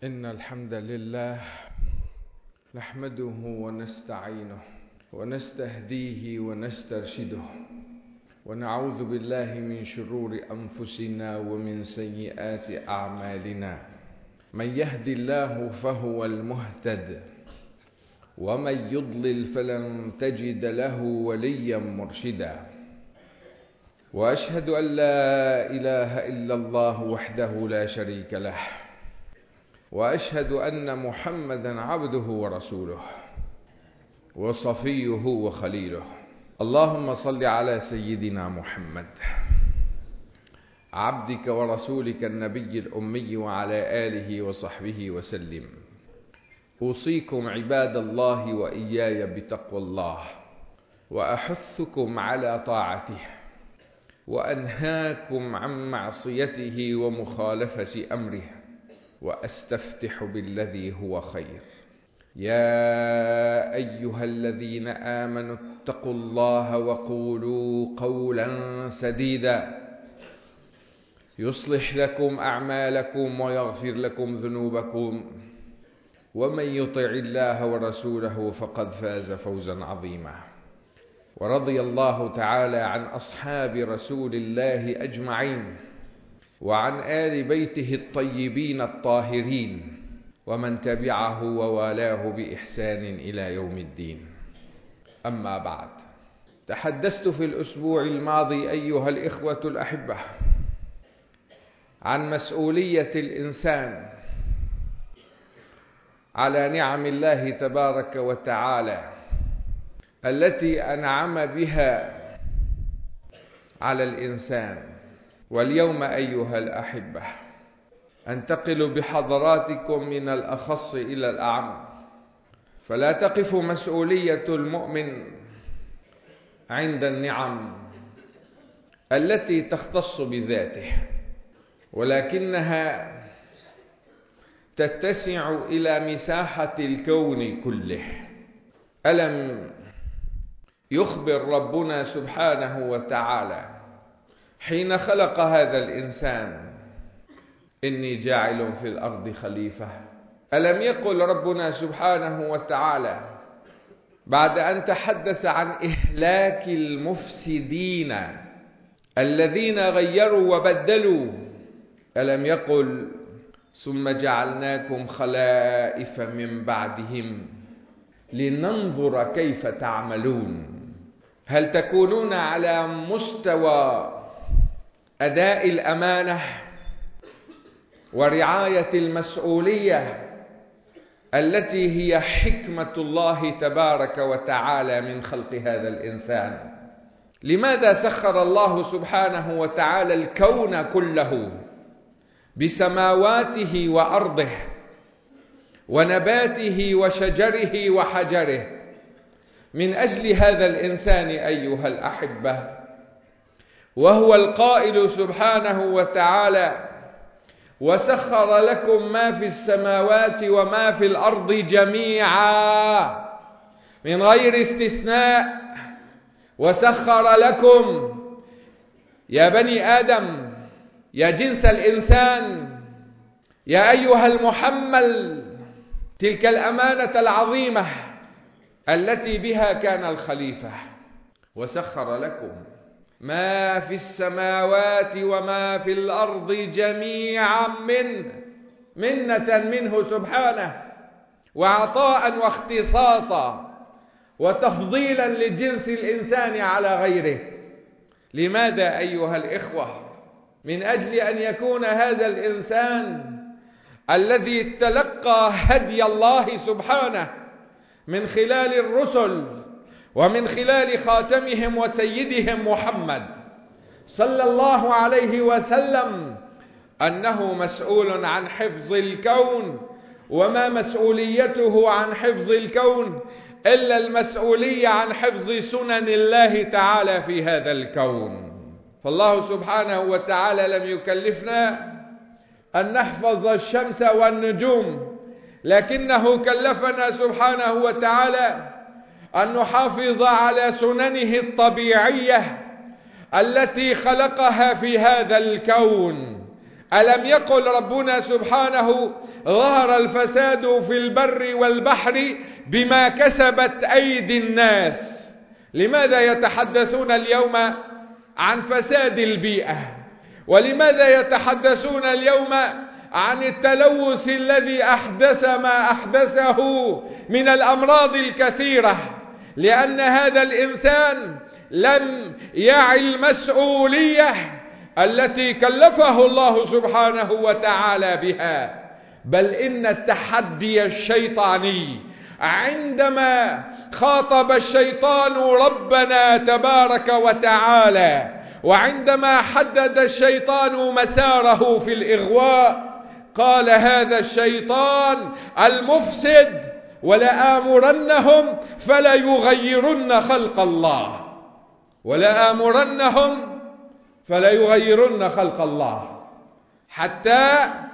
إن الحمد لله نحمده ونستعينه ونستهديه ونسترشده ونعوذ بالله من شرور أنفسنا ومن سيئات أعمالنا. من يهد الله فهو المهتد ومن يضلل فلن تجد له وليا مرشدا. وأشهد أن لا إله إلا الله وحده لا شريك له، وأشهد أن محمدا عبده ورسوله وصفيه وخليله. اللهم صل على سيدنا محمد عبدك ورسولك النبي الأمي وعلى آله وصحبه وسلم. أوصيكم عباد الله وإياي بتقوى الله، وأحثكم على طاعته، وأنهاكم عن معصيته ومخالفة أمره، وأستفتح بالذي هو خير. يا أيها الذين آمنوا اتقوا الله وقولوا قولا سديدا يصلح لكم أعمالكم ويغفر لكم ذنوبكم، ومن يطع الله ورسوله فقد فاز فوزا عظيما. ورضي الله تعالى عن أصحاب رسول الله أجمعين، وعن آل بيته الطيبين الطاهرين، ومن تبعه ووالاه بإحسان إلى يوم الدين. أما بعد، تحدثت في الأسبوع الماضي أيها الإخوة الأحبة عن مسؤولية الإنسان على نعم الله تبارك وتعالى التي أنعم بها على الإنسان. واليوم أيها الأحبة أنتقل بحضراتكم من الأخص إلى الأعم، فلا تقف مسؤولية المؤمن عند النعم التي تختص بذاته، ولكنها تتسع إلى مساحة الكون كله. ألم يخبر ربنا سبحانه وتعالى حين خلق هذا الإنسان: إني جاعل في الأرض خليفة؟ ألم يقل ربنا سبحانه وتعالى بعد أن تحدث عن إهلاك المفسدين الذين غيروا وبدلوا، ألم يقل ثم جعلناكم خلائف من بعدهم لننظر كيف تعملون؟ هل تكونون على مستوى أداء الأمانة ورعاية المسؤولية التي هي حكمة الله تبارك وتعالى من خلق هذا الإنسان؟ لماذا سخر الله سبحانه وتعالى الكون كله بسماواته وأرضه ونباته وشجره وحجره من أجل هذا الإنسان أيها الأحبة؟ وهو القائل سبحانه وتعالى: وسخر لكم ما في السماوات وما في الأرض جميعا من غير استثناء. وسخر لكم يا بني آدم، يا جنس الإنسان، يا أيها المحمل تلك الأمانة العظيمة التي بها كان الخليفة. وسخر لكم ما في السماوات وما في الأرض جميعا منة منه سبحانه، وعطاء واختصاصا وتفضيلا لجنس الإنسان على غيره. لماذا أيها الإخوة؟ من أجل أن يكون هذا الإنسان الذي تلقى هدي الله سبحانه من خلال الرسل ومن خلال خاتمهم وسيدهم محمد صلى الله عليه وسلم أنه مسؤول عن حفظ الكون، وما مسؤوليته عن حفظ الكون إلا المسؤولية عن حفظ سنن الله تعالى في هذا الكون. فالله سبحانه وتعالى لم يكلفنا أن نحفظ الشمس والنجوم، لكنه كلفنا سبحانه وتعالى أن نحافظ على سننه الطبيعية التي خلقها في هذا الكون، ألم يقل ربنا سبحانه ظهر الفساد في البر والبحر بما كسبت أيدي الناس؟ لماذا يتحدثون اليوم عن فساد البيئة؟ ولماذا يتحدثون اليوم عن التلوث الذي أحدث ما أحدثه من الأمراض الكثيرة؟ لأن هذا الإنسان لم يعي المسؤولية التي كلفه الله سبحانه وتعالى بها. بل إن التحدي الشيطاني عندما خاطب الشيطان ربنا تبارك وتعالى، وعندما حدد الشيطان مساره في الإغواء، قال هذا الشيطان المفسد ولآمرنهم فلا يغيرن خلق الله، ولآمرنهم فلا يغيرن خلق الله، حتى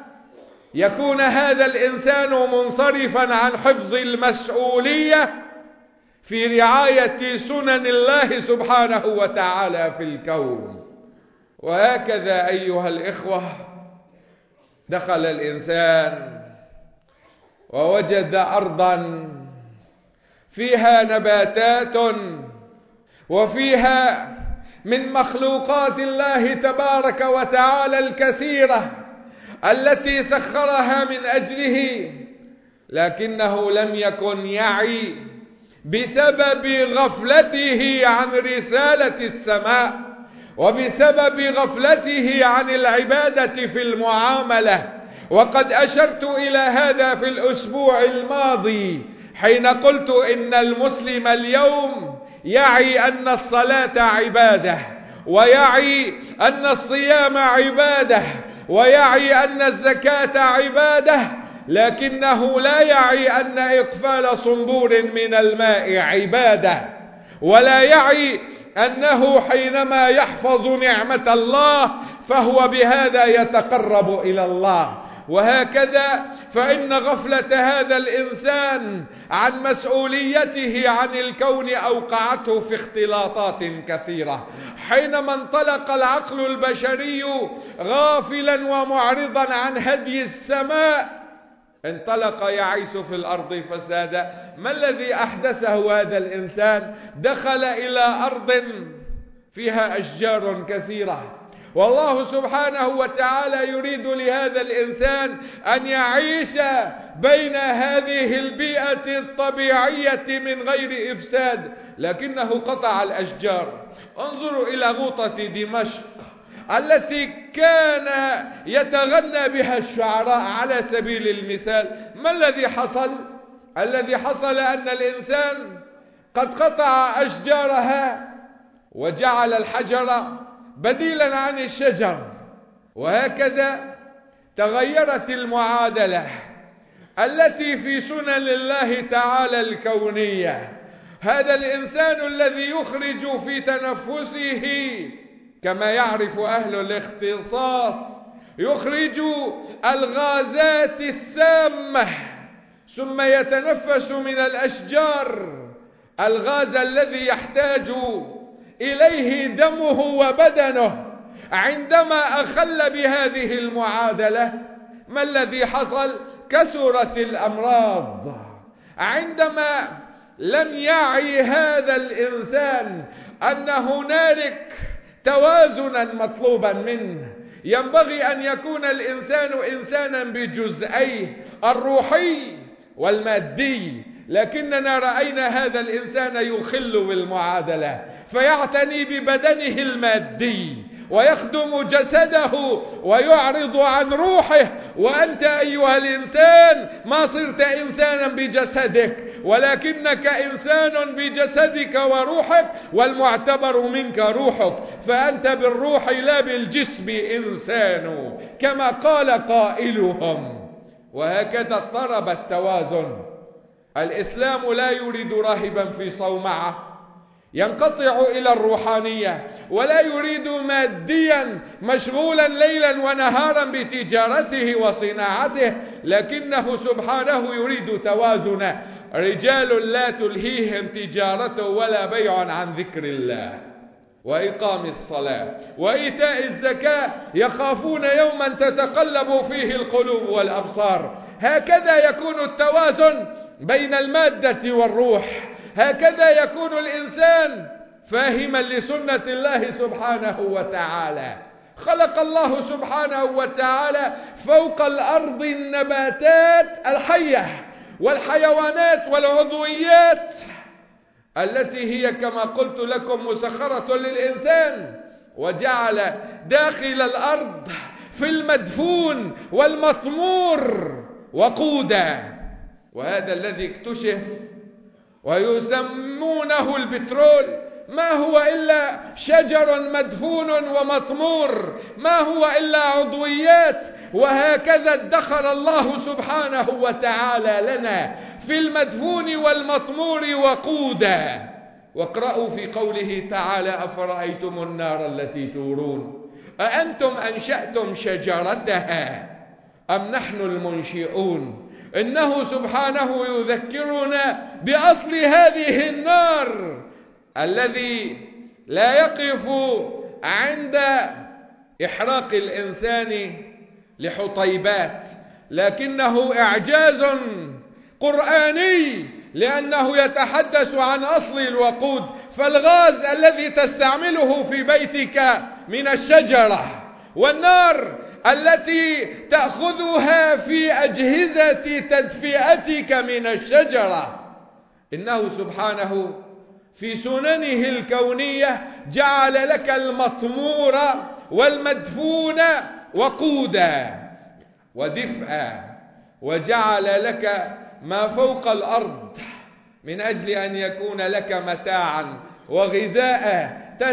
يكون هذا الإنسان منصرفا عن حفظ المسؤولية في رعاية سنن الله سبحانه وتعالى في الكون. وهكذا أيها الإخوة دخل الإنسان ووجد أرضا فيها نباتات وفيها من مخلوقات الله تبارك وتعالى الكثيرة التي سخرها من أجله، لكنه لم يكن يعي بسبب غفلته عن رسالة السماء، وبسبب غفلته عن العبادة في المعاملة. وقد أشرت إلى هذا في الأسبوع الماضي حين قلت إن المسلم اليوم يعي أن الصلاة عبادة، ويعي أن الصيام عبادة، ويعي أن الزكاة عبادة، لكنه لا يعي أن إقفال صنبور من الماء عبادة، ولا يعي أنه حينما يحفظ نعمة الله فهو بهذا يتقرب إلى الله. وهكذا فإن غفلة هذا الإنسان عن مسؤوليته عن الكون أوقعته في اختلاطات كثيرة. حينما انطلق العقل البشري غافلا ومعرضا عن هدي السماء، انطلق يعيش في الأرض فسادا. ما الذي أحدثه هذا الإنسان؟ دخل إلى أرض فيها أشجار كثيرة، والله سبحانه وتعالى يريد لهذا الإنسان أن يعيش بين هذه البيئة الطبيعية من غير إفساد، لكنه قطع الأشجار. انظروا إلى غوطة دمشق التي كان يتغنى بها الشعراء على سبيل المثال. ما الذي حصل؟ الذي حصل أن الإنسان قد قطع أشجارها وجعل الحجر بديلا عن الشجر، وهكذا تغيرت المعادلة التي في سنن الله تعالى الكونية. هذا الإنسان الذي يخرج في تنفسه كما يعرف أهل الاختصاص، يخرج الغازات السامة، ثم يتنفس من الأشجار الغاز الذي يحتاج إليه دمه وبدنه. عندما أخل بهذه المعادلة ما الذي حصل؟ كثرت الأمراض. عندما لم يعي هذا الإنسان أن هنالك توازنا مطلوبا منه، ينبغي أن يكون الإنسان إنسانا بجزئيه الروحي والمادي، لكننا رأينا هذا الإنسان يخل بالمعادلة فيعتني ببدنه المادي ويخدم جسده ويعرض عن روحه. وأنت أيها الإنسان ما صرت إنسانا بجسدك، ولكنك إنسان بجسدك وروحك، والمعتبر منك روحك، فأنت بالروح لا بالجسم إنسان كما قال قائلهم. وهكذا اضطرب التوازن. الإسلام لا يريد راهبا في صومعة ينقطع إلى الروحانية، ولا يريد ماديا مشغولا ليلا ونهارا بتجارته وصناعته، لكنه سبحانه يريد توازنا. رجال لا تلهيهم تجارة ولا بيع عن ذكر الله. وإقام الصلاة وإيتاء الزكاة يخافون يوما تتقلب فيه القلوب والأبصار. هكذا يكون التوازن بين المادة والروح، هكذا يكون الإنسان فاهما لسنة الله سبحانه وتعالى. خلق الله سبحانه وتعالى فوق الأرض النباتات الحية والحيوانات والعضويات التي هي كما قلت لكم مسخرة للإنسان، وجعل داخل الأرض في المدفون والمطمور وقودا. وهذا الذي اكتشف ويسمونه البترول ما هو إلا شجر مدفون ومطمور، ما هو إلا عضويات. وهكذا ادخر الله سبحانه وتعالى لنا في المدفون والمطمور وقودا. واقرأوا في قوله تعالى: أفرأيتم النار التي تورون أأنتم أنشأتم شجرتها أم نحن المنشئون. إنه سبحانه يذكرنا بأصل هذه النار الذي لا يقف عند إحراق الإنسان لحطيبات، لكنه إعجاز قرآني لأنه يتحدث عن أصل الوقود. فالغاز الذي تستعمله في بيتك من الشجرة، والنار التي تأخذها في أجهزة تدفئتك من الشجرة، إنه سبحانه في سننه الكونية جعل لك المطمور والمدفون وقودا ودفئا، وجعل لك ما فوق الأرض من أجل أن يكون لك متاعا وغذاء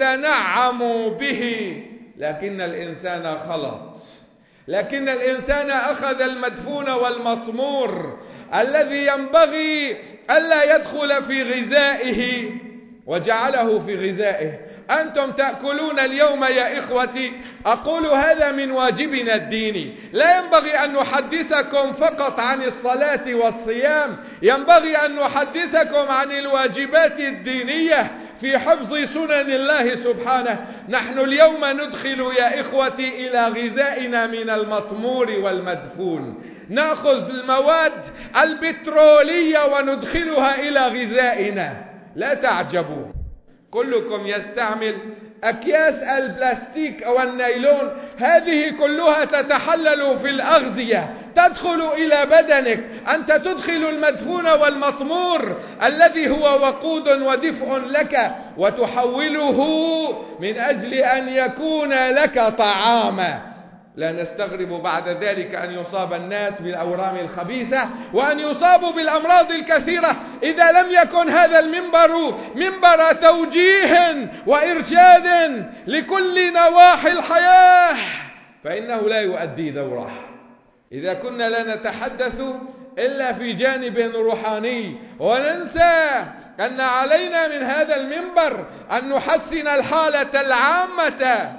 تتنعم به. لكن الإنسان خلط، لكن الإنسان أخذ المدفون والمطمور الذي ينبغي ألا يدخل في غذائه وجعله في غذائه. أنتم تأكلون اليوم يا إخوتي، أقول هذا من واجبنا الديني. لا ينبغي أن نحدثكم فقط عن الصلاة والصيام، ينبغي أن نحدثكم عن الواجبات الدينية في حفظ سنن الله سبحانه. نحن اليوم ندخل يا إخوتي إلى غذائنا من المطمور والمدفون، نأخذ المواد البترولية وندخلها إلى غذائنا. لا تعجبوا، كلكم يستعمل أكياس البلاستيك أو النايلون، هذه كلها تتحلل في الأغذية تدخل إلى بدنك. أنت تدخل المدفون والمطمور الذي هو وقود ودفء لك وتحوله من أجل أن يكون لك طعاما. لا نستغرب بعد ذلك أن يصاب الناس بالأورام الخبيثة وأن يصابوا بالأمراض الكثيرة إذا لم يكن هذا المنبر منبر توجيه وإرشاد لكل نواحي الحياة، فإنه لا يؤدي دوره. إذا كنا لا نتحدث إلا في جانب روحاني وننسى أن علينا من هذا المنبر أن نحسن الحالة العامة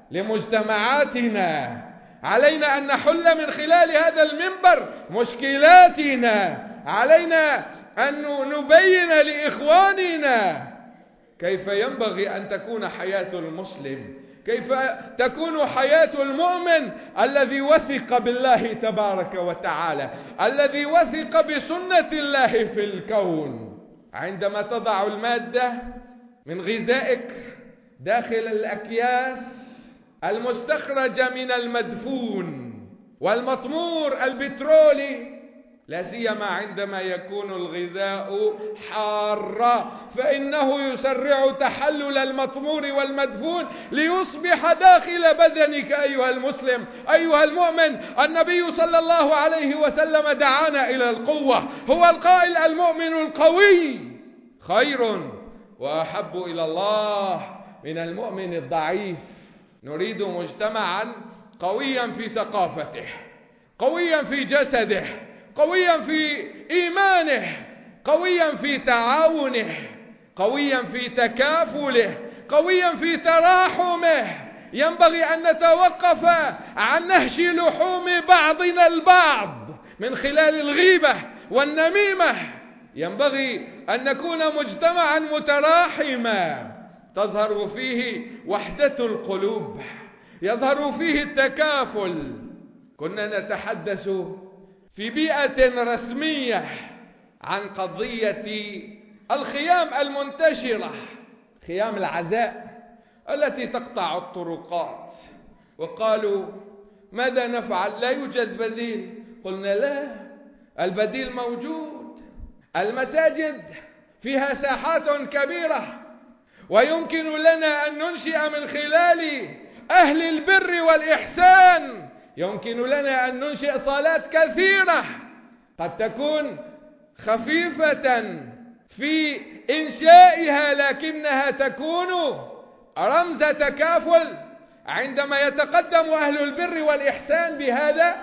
لمجتمعاتنا، علينا أن نحل من خلال هذا المنبر مشكلاتنا، علينا أن نبين لإخواننا كيف ينبغي أن تكون حياة المسلم، كيف تكون حياة المؤمن الذي وثق بالله تبارك وتعالى، الذي وثق بسنة الله في الكون. عندما تضع المادة من غذائك داخل الأكياس المستخرجة من المدفون والمطمور البترولي، لا سيما عندما يكون الغذاء حارا، فإنه يسرع تحلل المطمور والمدفون ليصبح داخل بدنك أيها المسلم أيها المؤمن. النبي صلى الله عليه وسلم دعانا إلى القوة، هو القائل: المؤمن القوي خير وأحب إلى الله من المؤمن الضعيف. نريد مجتمعا قويا في ثقافته، قويا في جسده، قويا في إيمانه، قويا في تعاونه، قويا في تكافله، قويا في تراحمه. ينبغي أن نتوقف عن نهش لحوم بعضنا البعض من خلال الغيبة والنميمة. ينبغي أن نكون مجتمعا متراحما تظهر فيه وحدة القلوب، يظهر فيه التكافل. كنا نتحدث في بيئة رسمية عن قضية الخيام المنتشرة، خيام العزاء التي تقطع الطرقات، وقالوا ماذا نفعل؟ لا يوجد بديل. قلنا لا، البديل موجود. المساجد فيها ساحات كبيرة، ويمكن لنا أن ننشئ من خلال أهل البر والإحسان، يمكن لنا أن ننشئ صالات كثيرة قد تكون خفيفة في إنشائها، لكنها تكون رمز تكافل. عندما يتقدم أهل البر والإحسان بهذا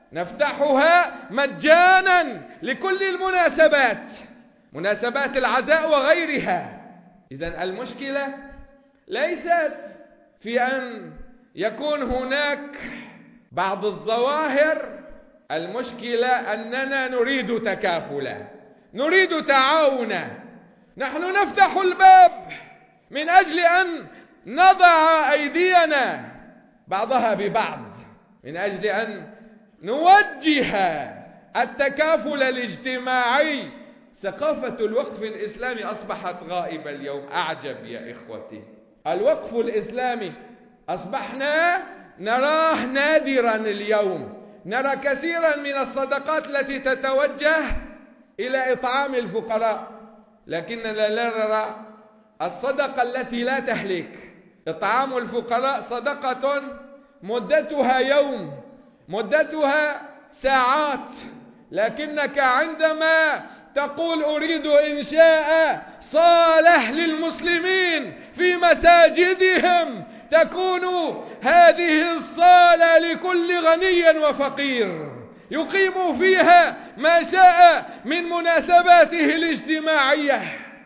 نفتحها مجانا لكل المناسبات، مناسبات العزاء وغيرها. إذن المشكلة ليست في أن يكون هناك بعض الظواهر، المشكلة أننا نريد تكافلا، نريد تعاونا. نحن نفتح الباب من أجل أن نضع أيدينا بعضها ببعض، من أجل أن نوجه التكافل الاجتماعي. ثقافة الوقف الإسلامي أصبحت غائبة اليوم. أعجب يا إخوتي، الوقف الإسلامي أصبحنا نراه نادرا اليوم. نرى كثيرا من الصدقات التي تتوجه إلى إطعام الفقراء، لكننا لا نرى الصدقة التي لا تهلك. إطعام الفقراء صدقة مدتها يوم، مدتها ساعات، لكنك عندما تقول أريد إنشاء صالة للمسلمين في مساجدهم، تكون هذه الصالة لكل غني وفقير يقيم فيها ما شاء من مناسباته الاجتماعية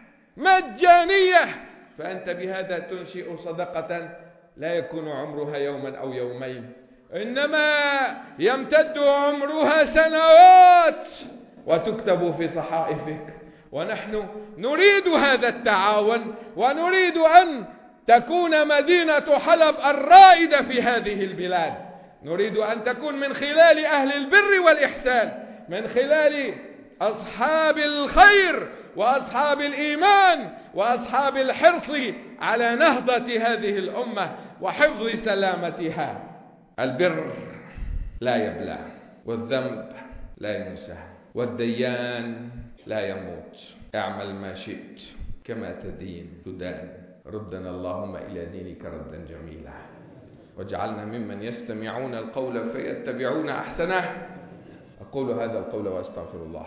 مجانية. فأنت بهذا تنشئ صدقة لا يكون عمرها يوما أو يومين، إنما يمتد عمرها سنوات وتكتب في صحائفك. ونحن نريد هذا التعاون، ونريد أن تكون مدينة حلب الرائدة في هذه البلاد. نريد أن تكون من خلال أهل البر والإحسان، من خلال أصحاب الخير وأصحاب الإيمان وأصحاب الحرص على نهضة هذه الأمة وحفظ سلامتها. البر لا يبلى، والذنب لا ينسى، والديان لا يموت. اعمل ما شئت كما تدين تدان. ردنا اللهم إلى دينك ردا جميلا، واجعلنا ممن يستمعون القول فيتبعون أحسنه. أقول هذا القول وأستغفر الله.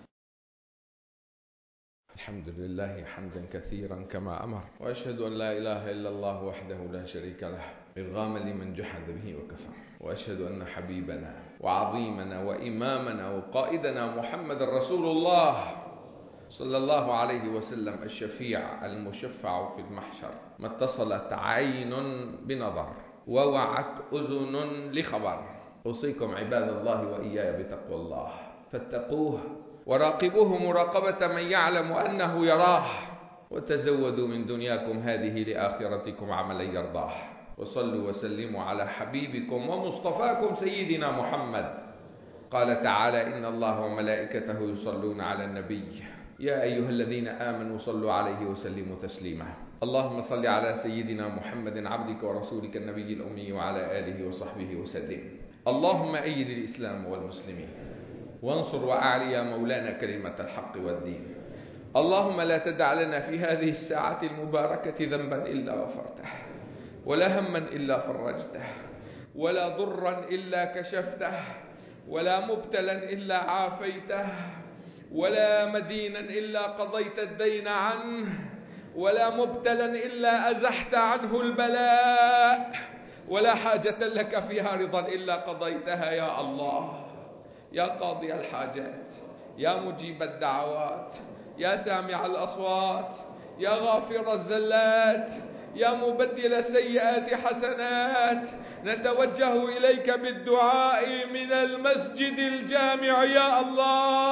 الحمد لله حمدا كثيرا كما أمر، وأشهد أن لا إله إلا الله وحده لا شريك له إرغاما لمن جحد به وكفر، وأشهد أن حبيبنا وعظيمنا وإمامنا وقائدنا محمد رسول الله صلى الله عليه وسلم، الشفيع المشفع في المحشر، ما اتصلت عين بنظر ووعت أذن لخبر. أوصيكم عباد الله وإياي بتقوى الله، فاتقوه وراقبوه مراقبة من يعلم أنه يراه، وتزودوا من دنياكم هذه لآخرتكم عملا يرضاه. وصلوا وسلموا على حبيبكم ومصطفاكم سيدنا محمد. قال تعالى: إن الله وملائكته يصلون على النبي يا أيها الذين آمنوا صلوا عليه وسلموا تسليما. اللهم صل على سيدنا محمد عبدك ورسولك النبي الأمي وعلى آله وصحبه وسلم. اللهم أيد الإسلام والمسلمين، وانصر وأعلي يا مولانا كلمة الحق والدين. اللهم لا تدع لنا في هذه الساعة المباركة ذنبا إلا غفرته، ولا هما إلا فرجته، ولا ضرا إلا كشفته، ولا مبتلا إلا عافيته، ولا مدينا إلا قضيت الدين عنه، ولا مبتلا إلا أزحت عنه البلاء، ولا حاجة لك فيها رضا إلا قضيتها يا الله. يا قاضي الحاجات، يا مجيب الدعوات، يا سامع الأصوات، يا غافر الزلات، يا مبدل السيئات حسنات، نتوجه إليك بالدعاء من المسجد الجامع يا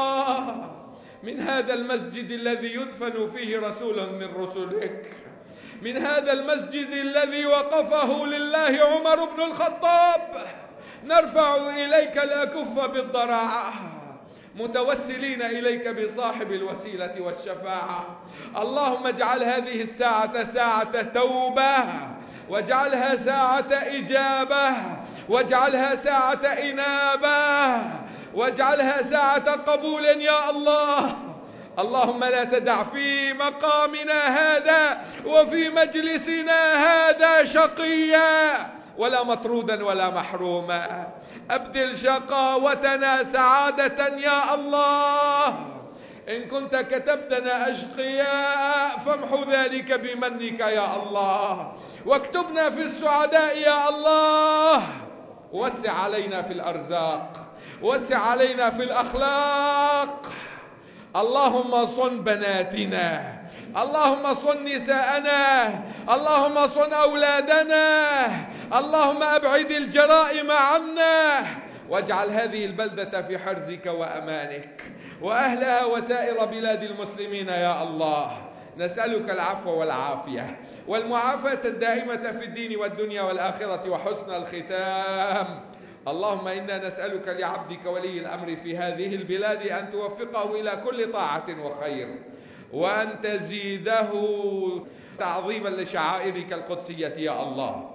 الله، من هذا المسجد الذي يدفن فيه رسول من رسلك، من هذا المسجد الذي وقفه لله عمر بن الخطاب نرفع إليك الأكف بالضراعة متوسلين إليك بصاحب الوسيلة والشفاعة. اللهم اجعل هذه الساعة ساعة توبة، واجعلها ساعة إجابة، واجعلها ساعة إنابة، واجعلها ساعة قبول يا الله. اللهم لا تدع في مقامنا هذا وفي مجلسنا هذا شقيا ولا مطرودا ولا محروما. أبدل شقاوتنا سعادة يا الله. إن كنت كتبتنا أشقياء فامحو ذلك بمنك يا الله، واكتبنا في السعداء يا الله. وسع علينا في الأرزاق، وسع علينا في الأخلاق. اللهم صن بناتنا، اللهم صن نساءنا، اللهم صن أولادنا، اللهم أبعد الجرائم عنا، واجعل هذه البلدة في حرزك وأمانك، وأهلها وسائر بلاد المسلمين يا الله. نسألك العفو والعافية والمعافاة الدائمة في الدين والدنيا والآخرة وحسن الختام. اللهم إنا نسألك لعبدك ولي الأمر في هذه البلاد أن توفقه إلى كل طاعة وخير، وأن تزيده تعظيما لشعائرك القدسية يا الله.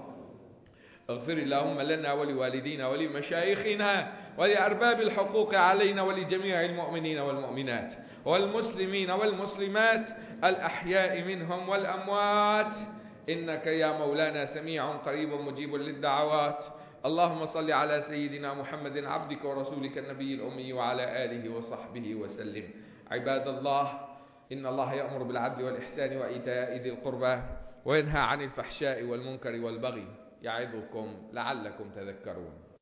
اغفر اللهم لنا ولوالدينا ولمشايخنا ولأرباب الحقوق علينا ولجميع المؤمنين والمؤمنات والمسلمين والمسلمات الأحياء منهم والأموات، إنك يا مولانا سميع قريب مجيب للدعوات. اللهم صل على سيدنا محمد عبدك ورسولك النبي الأمي وعلى آله وصحبه وسلم. عباد الله، إن الله يأمر بالعدل والإحسان وإيتاء ذي القربى وينهى عن الفحشاء والمنكر والبغي، يعظكم لعلكم تذكرون.